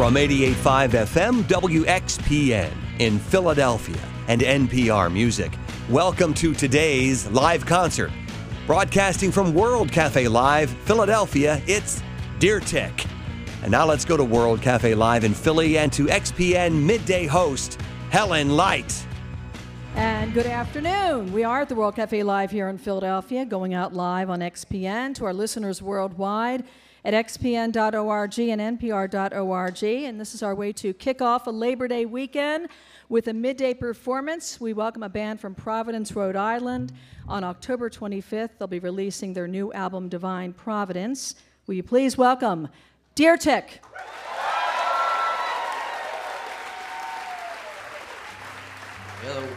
From 88.5 FM WXPN in Philadelphia and NPR Music, welcome to today's live concert. Broadcasting from World Cafe Live, Philadelphia, it's Deer Tick. And now let's go to World Cafe Live in Philly and to XPN midday host, Helen Light. And good afternoon. We are at the World Cafe Live here in Philadelphia, going out live on XPN to our listeners worldwide at xpn.org and npr.org. And this is our way to kick off a Labor Day weekend with a midday performance. We welcome a band from Providence, Rhode Island. On October 25th, they'll be releasing their new album, Divine Providence. Will you please welcome Deer Tick. Hello.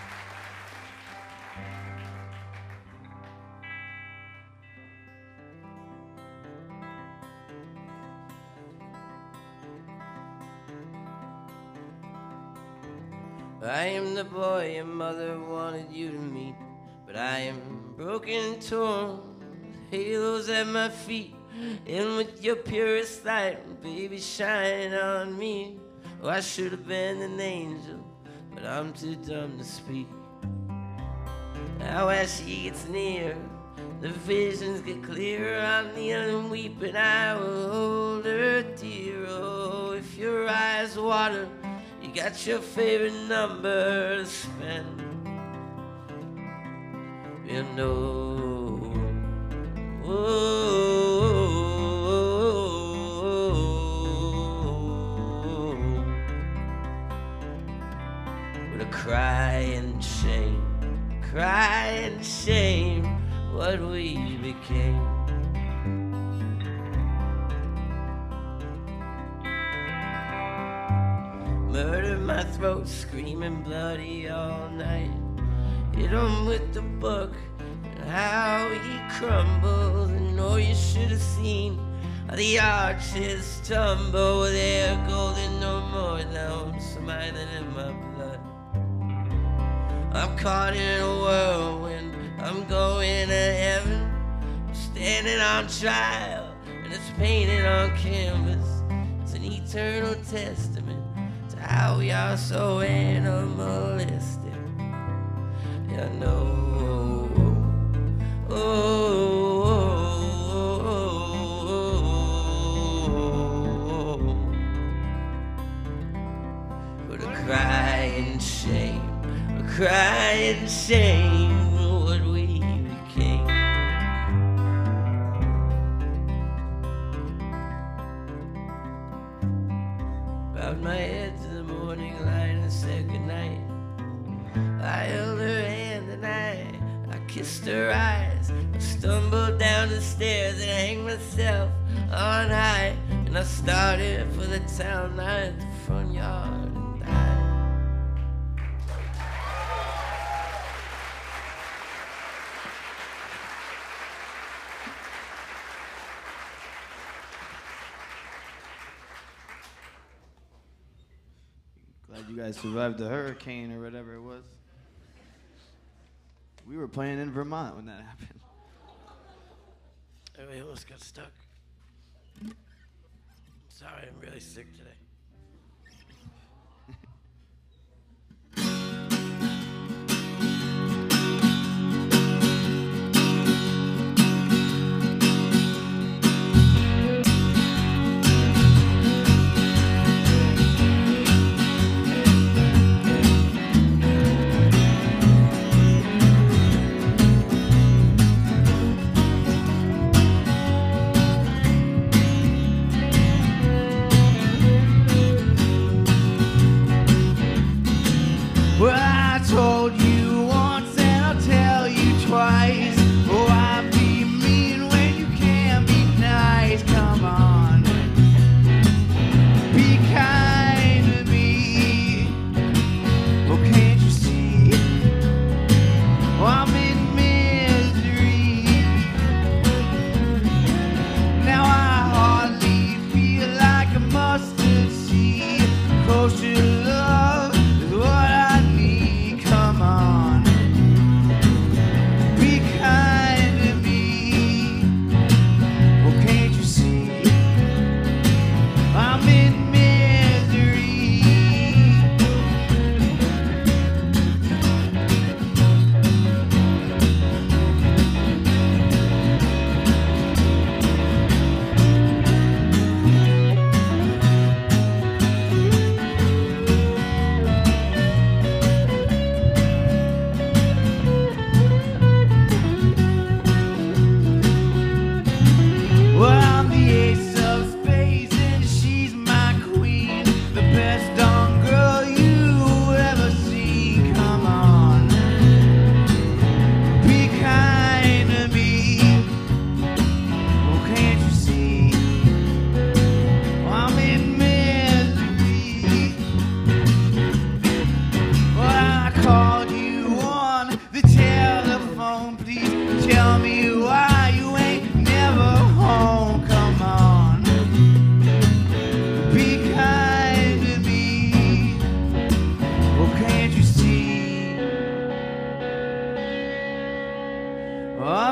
I am the boy your mother wanted you to meet, but I am broken and torn, with halos at my feet, and with your purest light, baby, shine on me. Oh, I should have been an angel, but I'm too dumb to speak. Now as she gets near, the visions get clearer. I'll kneel and weep, and I will hold her dear. Oh, if your eyes water, you got your favorite number to spend. You know, with a cry and shame, what we became. Murdered my throat, screaming bloody all night. Hit him with the book, and how he crumbled. And oh, you should have seen how the arches tumble. They're golden no more, now I'm smiling in my blood. I'm caught in a whirlwind, I'm going to heaven. I'm standing on trial, and it's painted on canvas. It's an eternal testament to how we are so animalistic. Yeah, I know. But a crying shame, what we became. Bowed my head to the morning light and said goodnight. I held her hand and I kissed her eyes. I stumbled down the stairs and hanged myself on high. And I started for the town night at the front yard and died. Glad you guys survived the hurricane or whatever it was. We were playing in Vermont when that happened. Everybody else got stuck. I'm sorry, I'm really sick today.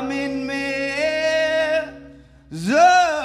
I'm in misery.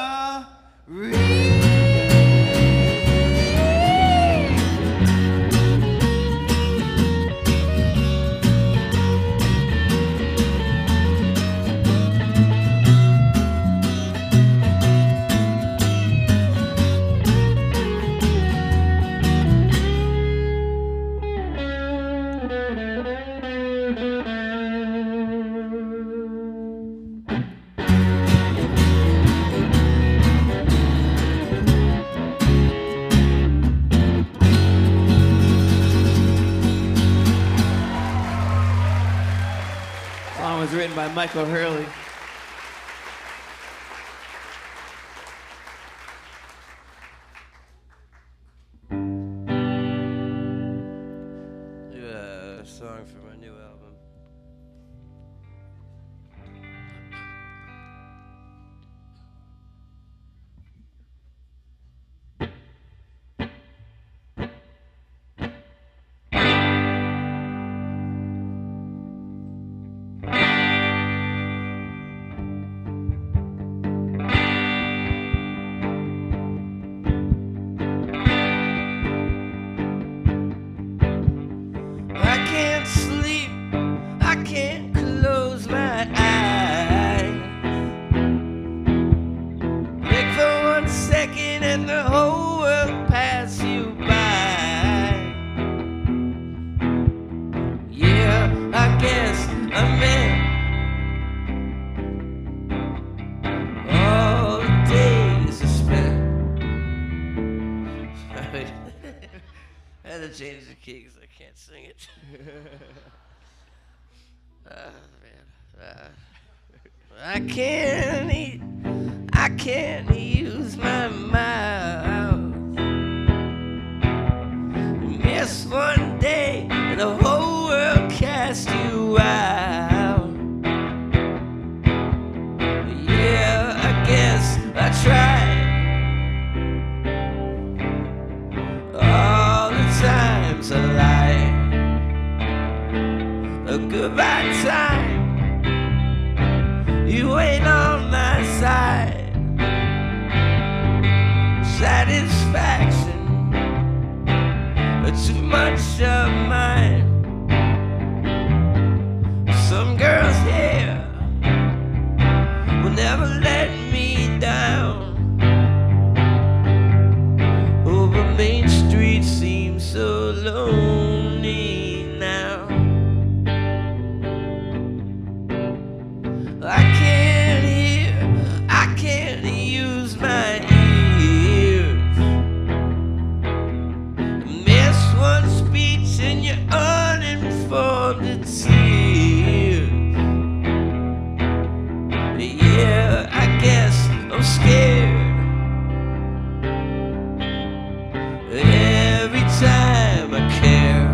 Song was written by Michael Hurley. Do a song for my new album. I can't sleep, I can't close my eyes. Blink for 1 second and the whole world pass you by. Yeah, I guess I meant all the days I spent. Sorry. I had to change the key because I can't sing it. I can't eat, I can't use my mouth. Miss one day and the whole world cast you out. Yeah, I guess I tried all the times I lied. A goodbye time, you ain't on my side. Satisfaction, too much of mine. Some girls here will never let me down. Oh, but Main Street seems so lonely now. I can't hear, I can't use my ears. Miss one speech and you're uninformed tears. Yeah, I guess I'm scared. Every time I care,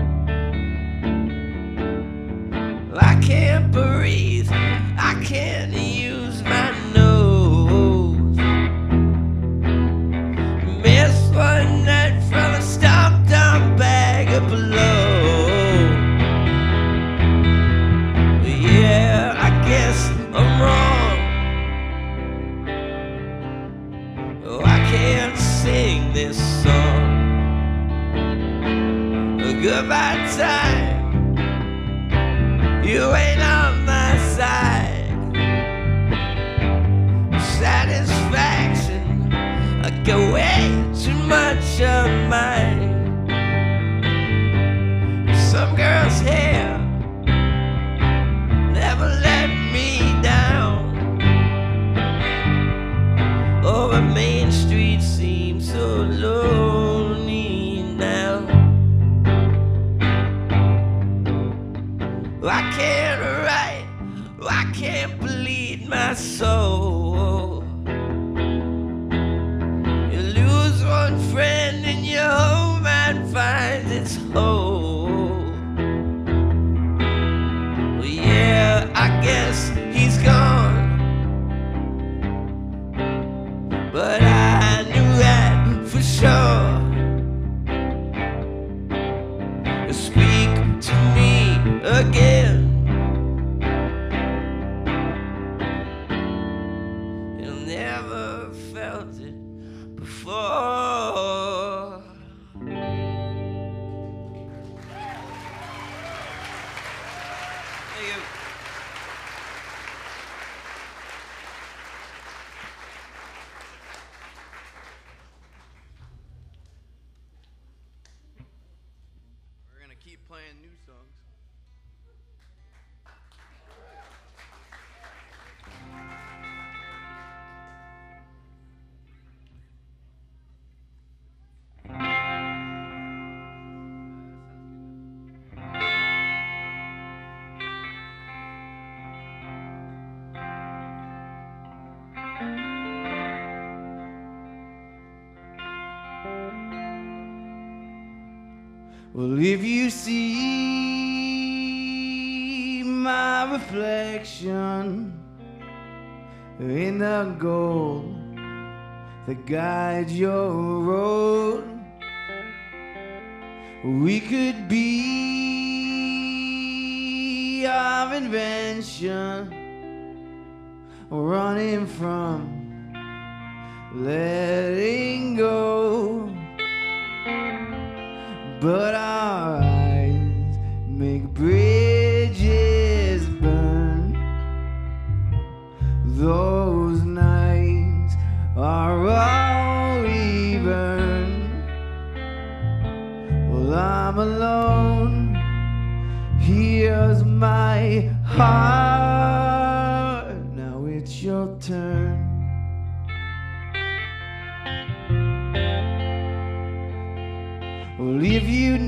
I can't breathe, I can't use my nose. Missed one night from a stomped down bag of below. Yeah, I guess I'm wrong. Oh, I can't sing this song. A goodbye time, you ain't on my side. Satisfaction, I get way too much of mine. Some girls here never let me down. Oh, but Main Street seems so lonely now. I can't write, I can't bleed my soul. You lose one friend and your whole mind finds its whole. Well, yeah, I guess he's gone, but I knew that for sure. Speak to me again. Thank you. We're gonna keep playing new songs. Well, if you see my reflection in the gold that guides your road, we could be our invention, running from letting go. But our eyes make bridges burn. Those nights are all we've earned. Well, I'm alone. Here's my heart. Now it's your turn. Well, if you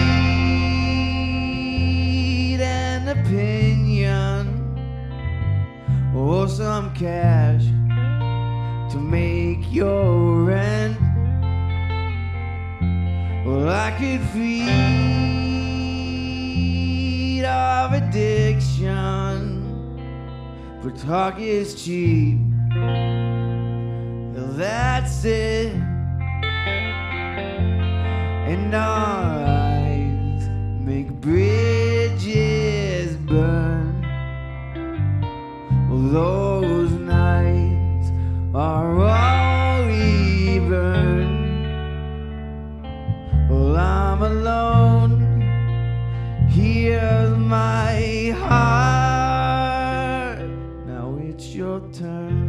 need an opinion or some cash to make your rent, well, I could feed our addiction, but talk is cheap. Well, that's it. And our eyes make bridges burn. Well, those nights are all we've earned. Well, I'm alone. Here's my heart. Now it's your turn.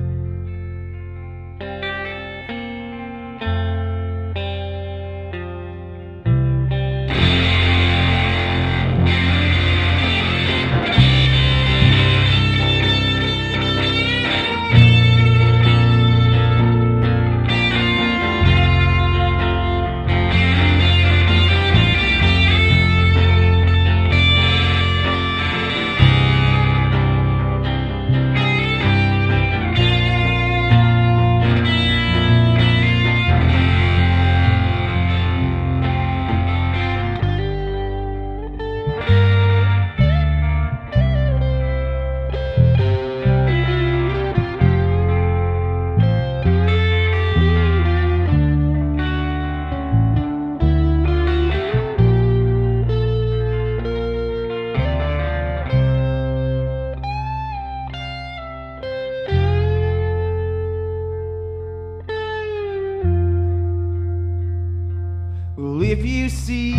Well, if you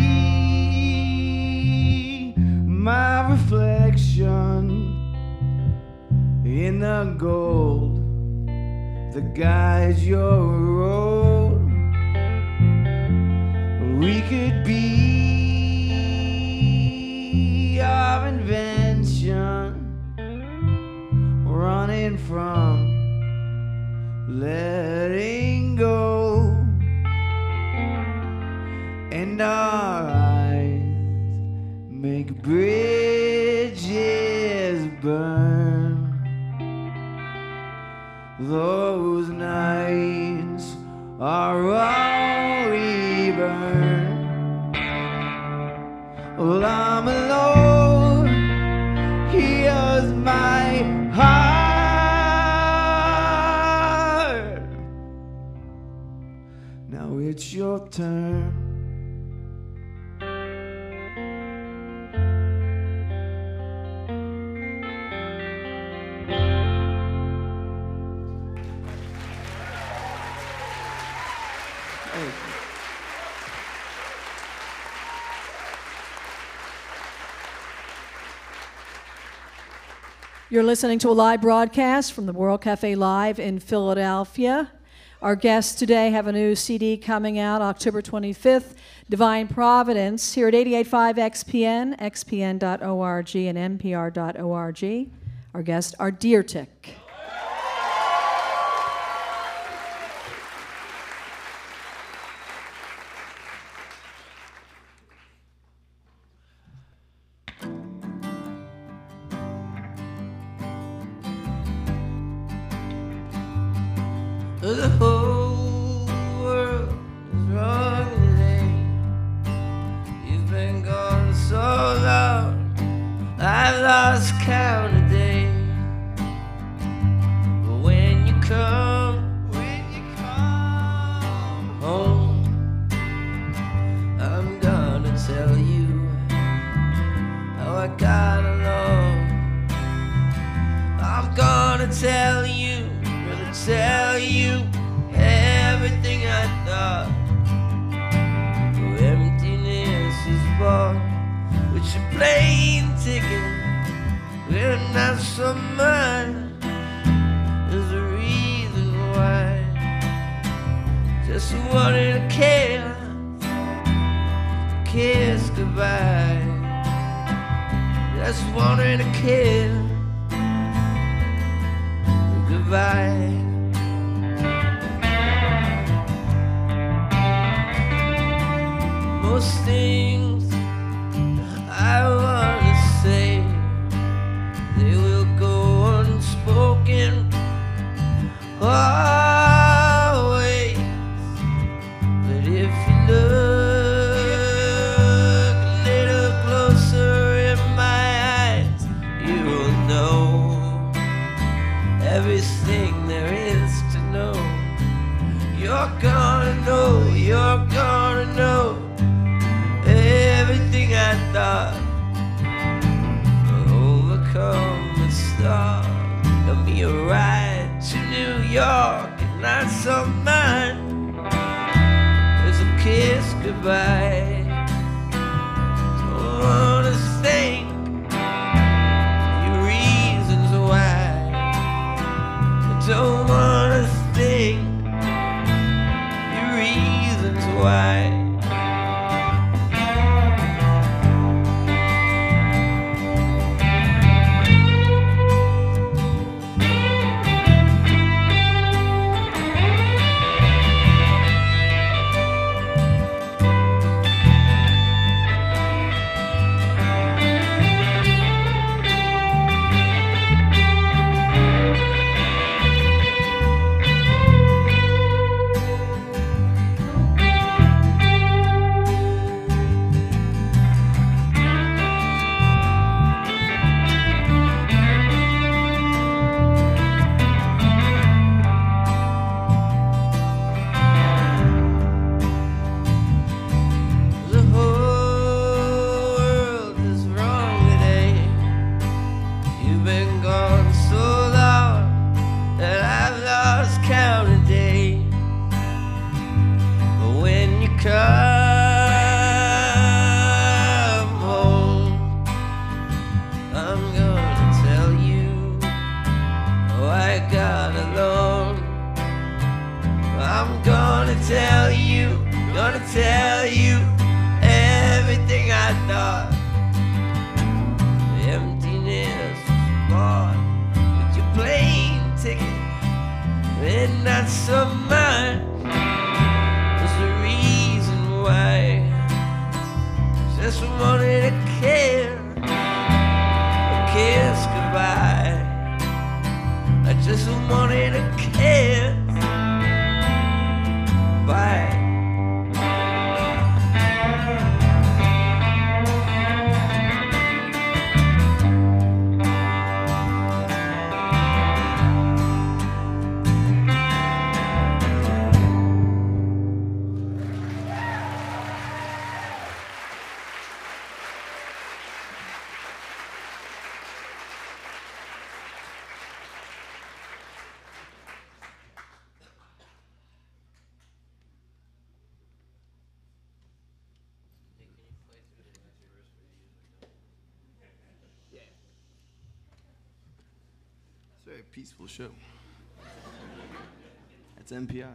see my reflection in the gold that guides your road, we could be our invention, running from letting go. And our eyes make bridges burn. Those nights are all we burn. Well, I'm alone. Here's my heart. Now it's your turn. You're listening to a live broadcast from the World Cafe Live in Philadelphia. Our guests today have a new CD coming out October 25th, Divine Providence, here at 88.5 XPN, xpn.org, and npr.org. Our guests are Deer Tick. The whole world is wrong today. You've been gone so long, I've lost count of days. But when you come home, I'm gonna tell you how I got along. I'm gonna tell you everything I thought. Oh, emptiness is bought with your plane ticket. We're not so mine. There's a reason why. Just wanted to kiss goodbye. Just wanted to kiss goodbye. Most things I want to say, they will go unspoken always. But if you look a little closer in my eyes, you will know everything there is to know. You're gonna know everything I thought. Overcome with stars. Give me a ride to New York and not some mine. There's a kiss goodbye. Don't wanna think your reasons why. I don't wanna think your reasons why. Tell you everything I thought. Emptiness was bought with your plane ticket, and not so much. There's a reason why. Just wanted to kiss goodbye. I just wanted to kiss bye. very peaceful show. That's NPR.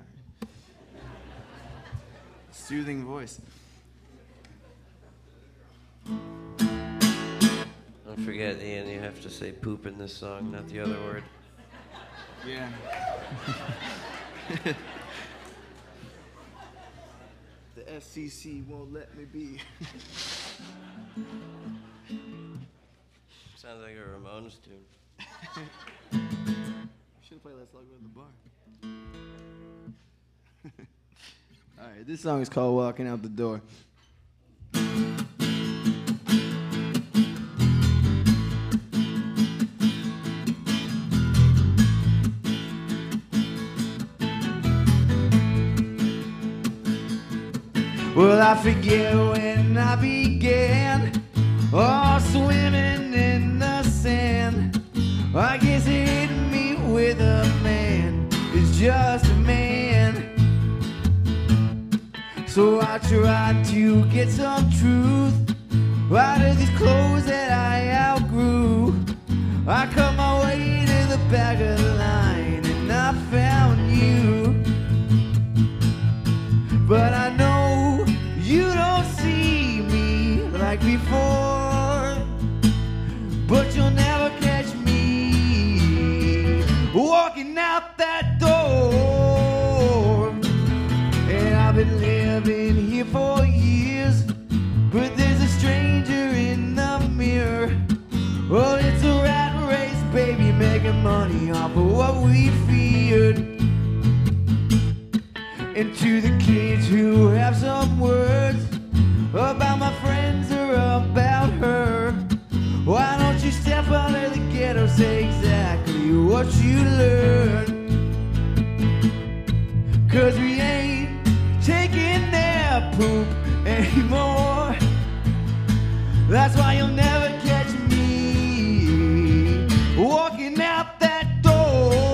Soothing voice. Don't forget, Ian, you have to say poop in this song, not the other word. Yeah. The FCC won't let me be. Sounds like a Ramones tune. Should play Let's Log Go to the Bar. Alright, this song is called Walking Out the Door. Well, I forget when I began, oh, swimming in the sand. I guess it hit me with a man is just a man. So I tried to get some truth out of these clothes that I outgrew. I cut my way to the back of the line and I found you. But I know you don't see me like before, but you'll never catch me walking out that door. And I've been living here for years, but there's a stranger in the mirror. Well, it's a rat race, baby, making money off of what we feared. And to the kids who have some words about my friends or about her, why don't you step out of the ghetto, say exactly what you learned? 'Cause we ain't taking their poop anymore. That's why you'll never catch me walking out that door.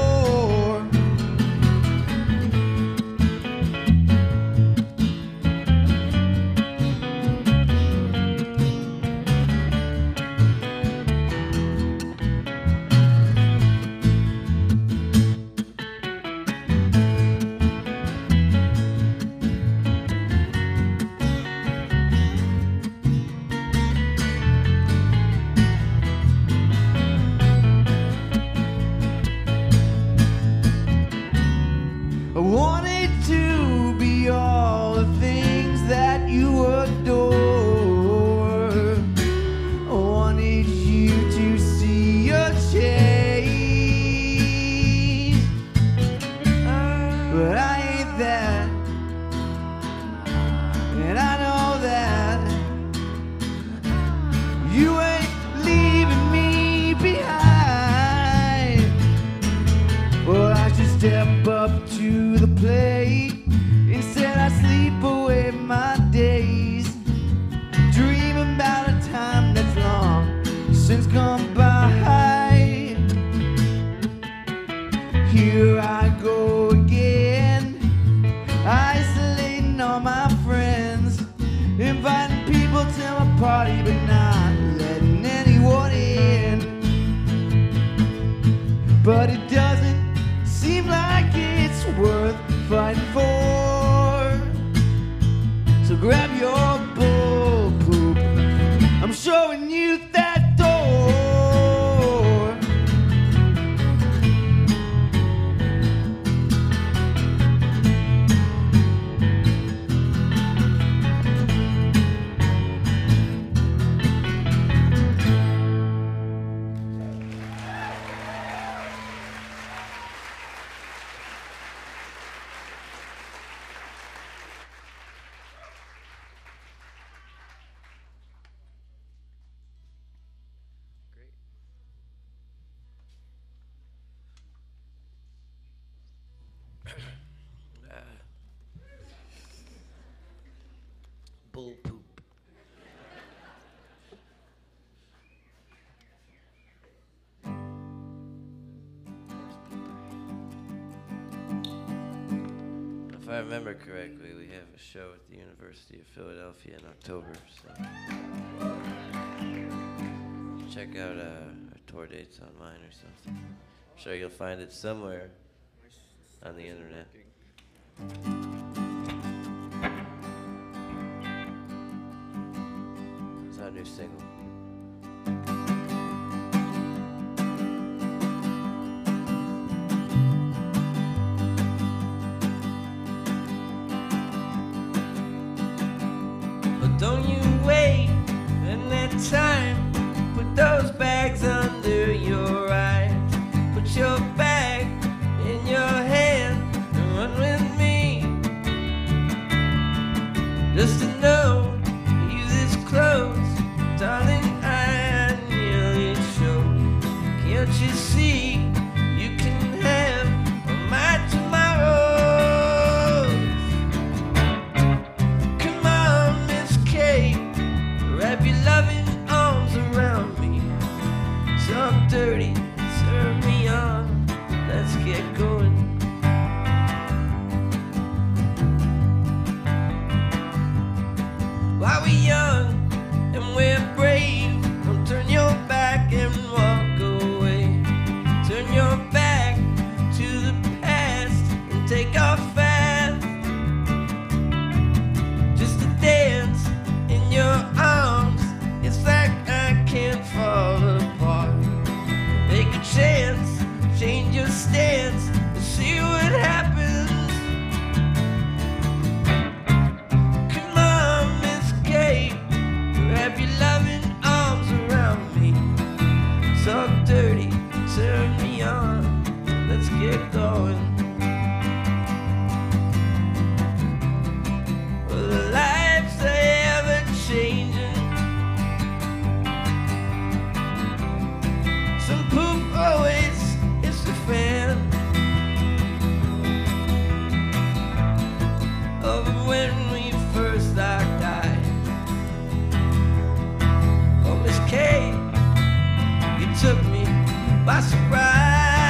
I wanted to be all the things that you adore. I wanted you to see a change, but I ain't that, and I know that you ain't leaving me behind. Well, I should step up to the plate. Instead I sleep away my days, dreaming about a time that's long since gone by. Here I go again, isolating all my friends, inviting people to my party but not letting anyone in. But it doesn't seem like it's worth fighting for. So grab your bull poop, I'm showing you that door. Bull poop. If I remember correctly, we have a show at the University of Philadelphia in October, so check out our tour dates online or something. sure you'll find it somewhere on the internet. It's our new single. But don't you wait in that time. Put those bags under your eyes. Put your bag in your hand and run with me. Just to know you this close, darling, I nearly choked. Can't you see you can have my tomorrows? Come on, Miss Kate, wrap your loving arms around me. So I'm dirty, turn me on, let's get going. While we're young and we're brave, don't turn your back and walk away. Turn your back to the past and take off fast. Just to dance in your arms, it's like I can't fall apart. Take a chance, change your stance, and see what happens. Come on, Miss Kate, wrap your loving arms around me. So dirty, turn me on, let's get going. Well, the lives are ever changing. Some poop always hits the fan. Of when we first locked eyes. Oh, Miss Kate, you took me by surprise.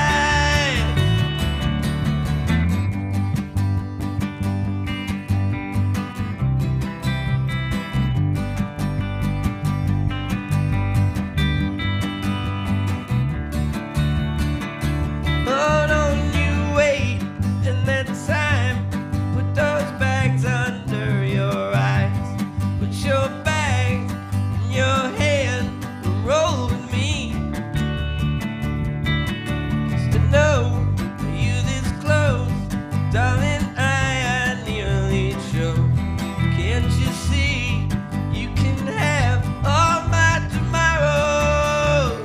Oh, don't you wait in that time. Put those bags under your eyes. Put your bag in your hand and roll with me. Just to know you this close, darling, I nearly choked. Can't you see you can have all my tomorrows?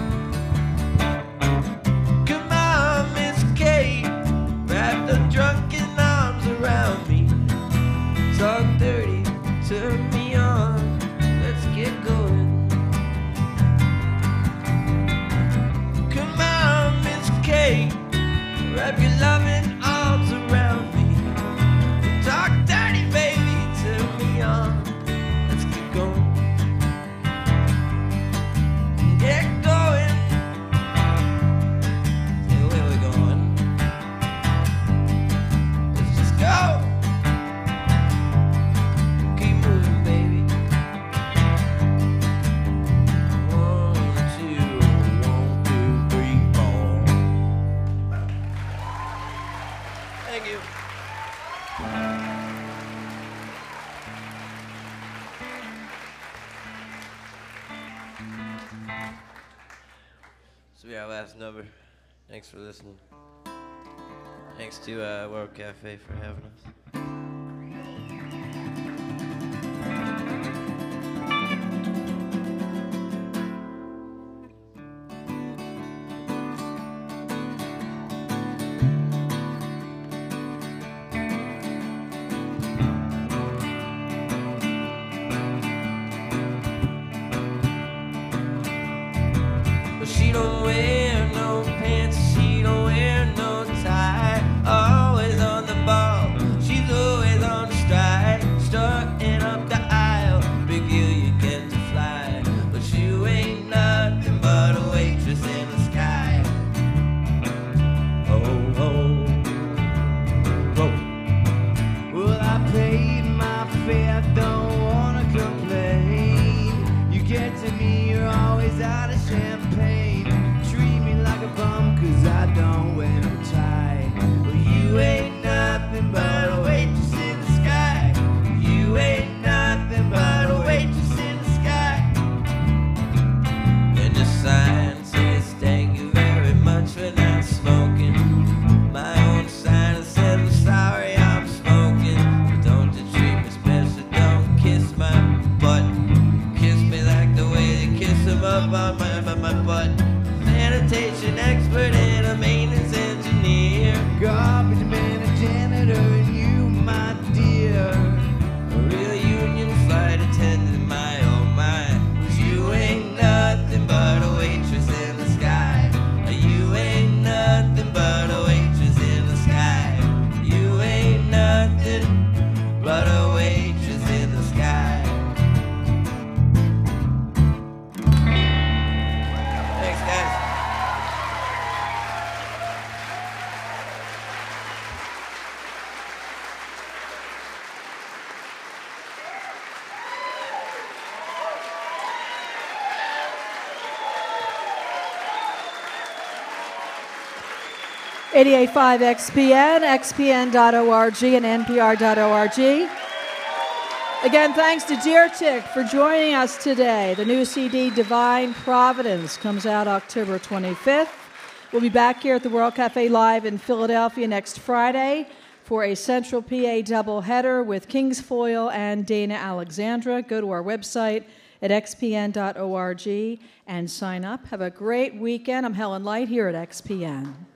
Come on, Miss Kate, wrap the drunken arms around me. Talk dirty, turn me on, let's get going. Come on, Miss Kate, wrap your loving arms around me. Talk dirty, baby, turn me on, let's get going. Get going. Hey, where we going? Let's just go. Keep moving, baby. 1, 2, 3, 4. Thank you. This will be our last number. Thanks for listening. Thanks to World Cafe for having us. But she don't wear no pants, she don't wear no tie. Always on the ball, she's always on stride. Starting up the aisle, big deal you get to fly. But you ain't nothing but a waitress in the sky. Oh, oh, oh. Well, I paid my fare, don't wanna complain. You get to me, you're always out of champagne. Treat me like a bum, 'cause I my butt. Sanitation expert and a maintenance engineer. Garbage man, a janitor, and you, my dear. A real union flight attendant, my oh my. You ain't nothing but a waitress in the sky. You ain't nothing but a waitress in the sky. You ain't nothing but a waitress in the sky. Thanks, guys. .5 XPN, xpn.org, and npr.org. Again, thanks to Deer Tick for joining us today. The new CD, Divine Providence, comes out October 25th. We'll be back here at the World Cafe Live in Philadelphia next Friday for a Central PA doubleheader with Kingsfoil and Dana Alexandra. Go to our website at xpn.org and sign up. Have a great weekend. I'm Helen Light here at XPN.